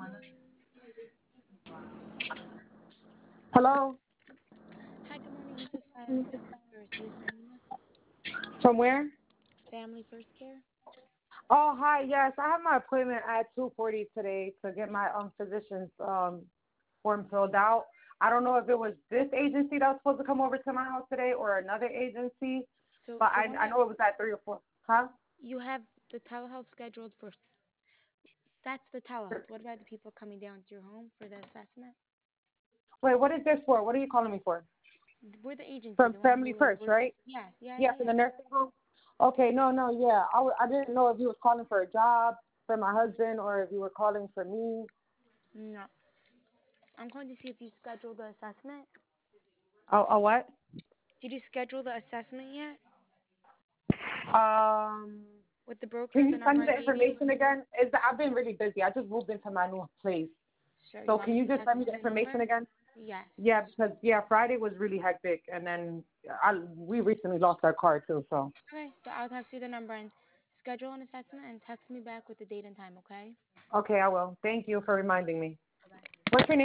Hello? Hi, good morning. This is Family First. Are you calling us? From where? Family First Care? Oh, hi. Yes, I have my appointment at 2:40 today to get my physician's form filled out. I don't know if it was this agency that was supposed to come over to my house today or another agency, So but the I one I that know it was at 3 or 4. Huh? you have the telehealth scheduled for, that's the telehealth. What about the people coming down to your home for the assessment? Wait, what is this for? What are you calling me for? We're the agency, From the one Family who First, we're, right? yeah, yeah, Yeah, yeah, from yeah. the nursing home. Okay, no, yeah. I didn't know if you was calling for a job for my husband or if you were calling for me. No. I'm calling to see if you scheduled the assessment. Oh, what? Did you schedule the assessment yet? Um, With the broker, can the you send number me I the gave you? information again? I've been really busy. I just moved into my new place. Sure. You So want can me you to just text send me you the the number? information again? Yes. Yeah, because Friday was really hectic, and then we recently lost our car too. So Okay, so I'll text you the number and schedule an assessment and text me back with the date and time, okay? okay, I will. Thank you for reminding me. Bye-bye. What's your name?